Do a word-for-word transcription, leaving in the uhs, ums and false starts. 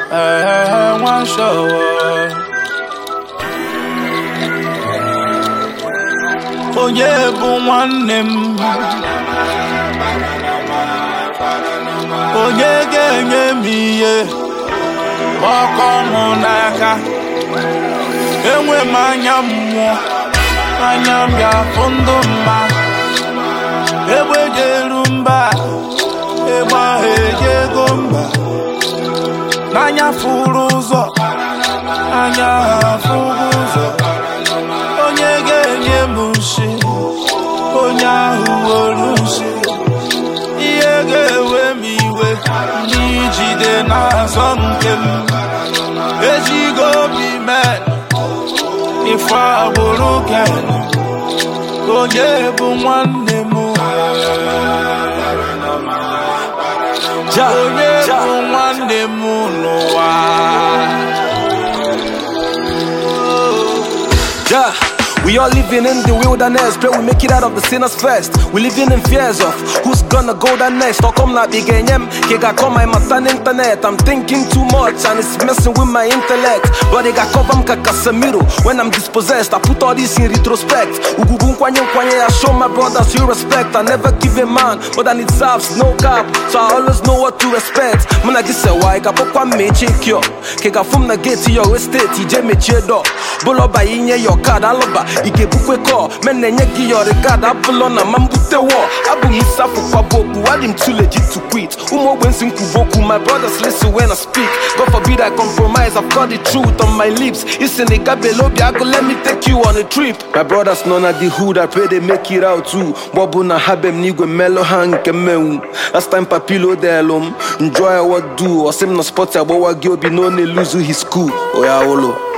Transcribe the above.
eh, one show. Onye bụ nwanne m, onye ga-enye m ihe ọkọ m n'aka. Enwe m anya mmụọ, anya m ga-afụ ndụ mma. Egbe ga-eru mba, egbe ahụ ejego mba. N'anya furu ụzọ, anya ha furu ụzọ. Onye ga-enye m nshi, onye ahụ were nshi. Ihe ga-ewe m iwe n'ijide n'azọ nke m. Ejigo obi mee ife agbụrụ Ken. Onye bụ nwanne m, onye bụ nwanne m n'ụwa. Yeah. We all living in the wilderness, pray we make it out of the sinners first. We living in fears of who's gonna go there next. Or come na big enyem, kega come my matan internet. I'm thinking too much and it's messing with my intellect. But they got cover mka Casemiro. When I'm dispossessed, I put all this in retrospect. Ugubu kwanye kwanye, I show my brothers you respect. I never give a man, but I need serves, no cap. So I always know what to expect. Muna gise why, kapokwa meche kyo. Kega fum na gate your estate, ije meche do. Bolo ba inye your card, aloba. Ike bukwe ko, mene nyegi your regard. Abulo na mambute wo. Abu misafu kwa boku, I'm too legit to quit. Umo wensin kuboku, my brothers listen when I speak. God forbid I compromise, I've got the truth on my lips. It's in the gabelobi, I go let me take you on a trip. My brothers none at the hood, I pray they make it out too. Bobu na habem nigwe melo hang kemeu. Last time papilo delum, enjoy what do. Or sim no spot ya bawa gyobi no ne lose his school. Oya olo.